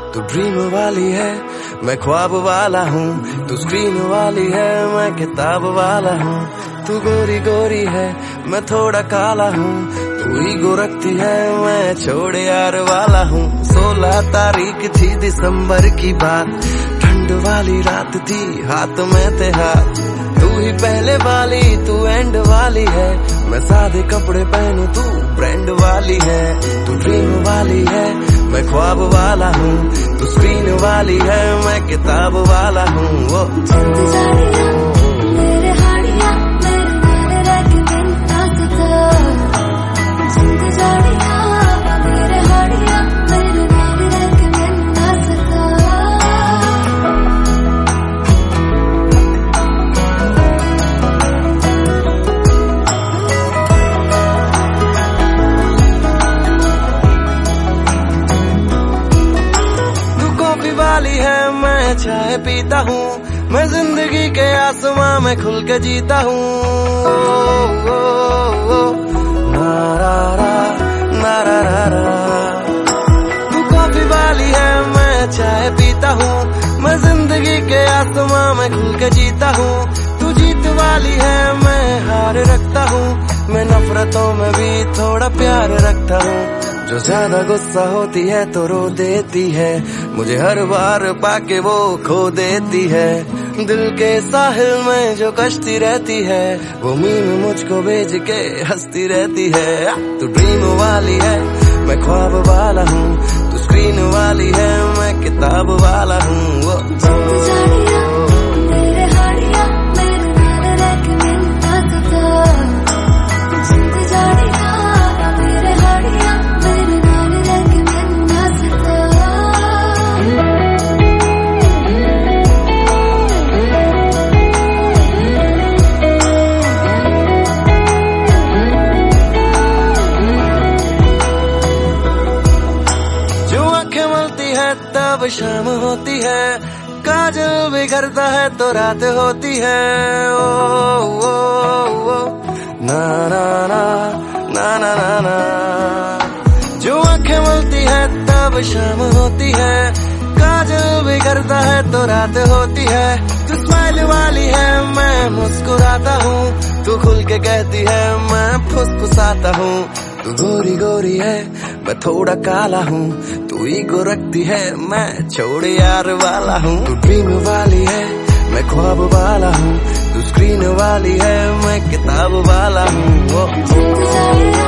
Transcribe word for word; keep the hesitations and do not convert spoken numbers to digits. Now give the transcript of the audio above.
तू ड्रीम वाली है, मैं ख्वाब वाला हूँ। तू स्क्रीन वाली है, मैं किताब वाला हूँ। तू गोरी गोरी है, मैं थोड़ा काला हूँ। तू ईगो रखती है, मैं छोड़े यार वाला हूँ। सोलह तारीख थी दिसंबर की बात, ठंड वाली रात थी, हाथ में थे हाथ। तू ही पहले वाली, तू एंड वाली है। मैं सादे कपड़े पहनूं, तू ब्रांड वाली है। तू ड्रीम वाली है, मैं ख्वाब वाला हूँ। तू स्क्रीन वाली है, मैं किताब वाला हूँ। वो वाली है, मैं चाय पीता हूँ। मैं जिंदगी के आसमां में खुल के जीता हूँ। नारारा नारारा। तू कॉफी वाली है, मैं चाय पीता हूँ। मैं जिंदगी के आसमां में खुल के जीता हूँ। तू जीत वाली है, मैं हार रखता हूँ। मैं नफरतों में भी थोड़ा प्यार रखता हूँ। जो ज्यादा गुस्सा होती है तो रो देती है, मुझे हर बार पाके वो खो देती है। दिल के साहिल में जो कश्ती रहती है, वो मीम मुझको भेज के हंसती रहती है। तू ड्रीम वाली है, मैं ख्वाब वाला हूँ। तू स्क्रीन वाली है, मैं किताब वाला हूँ। तब शाम होती है, काजल बिखरता है तो रात होती है। ओ, ओ, ओ, ना ना ना ना ना ना ना। जो आंखें मलती है तब शाम होती है, काजल बिखरता है तो रात होती है। तू स्माइल वाली है, मैं मुस्कुराता हूँ। तू खुल के कहती है, मैं फुसफुसाता हूँ। तू गोरी गोरी है, मैं थोड़ा काला हूँ। तू ईगो रखती है, मैं छोड़े यार वाला हूँ। तू ड्रीम वाली है, मैं ख्वाब वाला हूँ। तू स्क्रीन वाली है, मैं किताब वाला हूँ।